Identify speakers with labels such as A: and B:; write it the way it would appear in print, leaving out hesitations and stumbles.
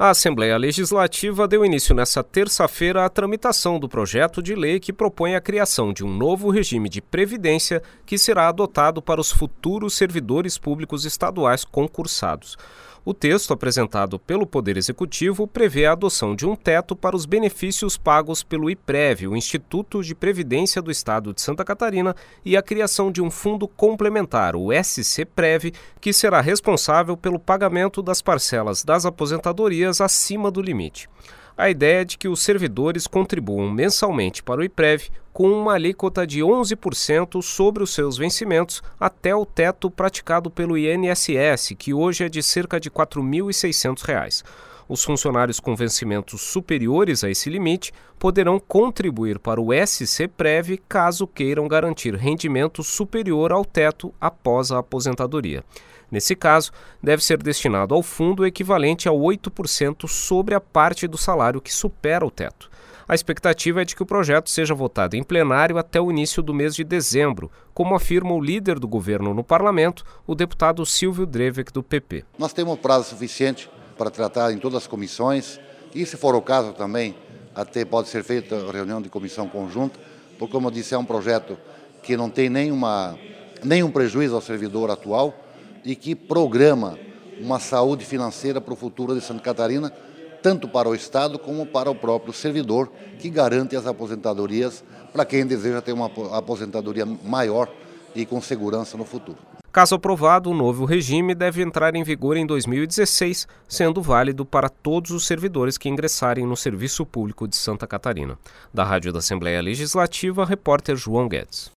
A: A Assembleia Legislativa deu início nesta terça-feira à tramitação do projeto de lei que propõe a criação de um novo regime de previdência que será adotado para os futuros servidores públicos estaduais concursados. O texto apresentado pelo Poder Executivo prevê a adoção de um teto para os benefícios pagos pelo IPREV, o Instituto de Previdência do Estado de Santa Catarina, e a criação de um fundo complementar, o SCPrev, que será responsável pelo pagamento das parcelas das aposentadorias acima do limite. A ideia é de que os servidores contribuam mensalmente para o IPREV com uma alíquota de 11% sobre os seus vencimentos até o teto praticado pelo INSS, que hoje é de cerca de R$ 4.600. Os funcionários com vencimentos superiores a esse limite poderão contribuir para o SCPrev caso queiram garantir rendimento superior ao teto após a aposentadoria. Nesse caso, deve ser destinado ao fundo o equivalente a 8% sobre a parte do salário que supera o teto. A expectativa é de que o projeto seja votado em plenário até o início do mês de dezembro, como afirma o líder do governo no parlamento, o deputado Silvio Drevek, do PP.
B: Nós temos prazo suficiente para tratar em todas as comissões e, se for o caso também, até pode ser feita a reunião de comissão conjunta, porque, como eu disse, é um projeto que não tem nenhum prejuízo ao servidor atual e que programa uma saúde financeira para o futuro de Santa Catarina, tanto para o Estado como para o próprio servidor, que garante as aposentadorias para quem deseja ter uma aposentadoria maior e com segurança no futuro.
A: Caso aprovado, o novo regime deve entrar em vigor em 2016, sendo válido para todos os servidores que ingressarem no Serviço Público de Santa Catarina. Da Rádio da Assembleia Legislativa, repórter João Guedes.